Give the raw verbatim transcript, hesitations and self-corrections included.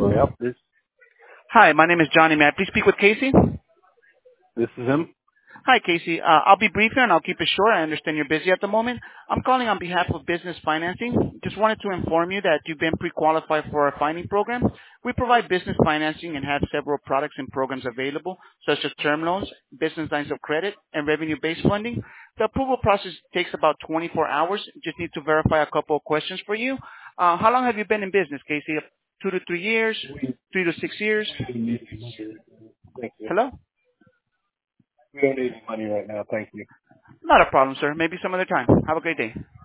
Do I help this? Hi, my name is Johnny. May I please speak with Casey? This is him. Hi, Casey. Uh, I'll be brief here and I'll keep it short. I understand you're busy at the moment. I'm calling on behalf of Business Financing. Just wanted to inform you that you've been pre-qualified for our funding program. We provide business financing and have several products and programs available, such as term loans, business lines of credit, and revenue-based funding. The approval process takes about twenty-four hours. Just need to verify a couple of questions for you. Uh, how long have you been in business, Casey? Two to three years? Three to six years? Thank you. Hello? We don't need any money right now. Thank you. Not a problem, sir. Maybe some other time. Have a great day.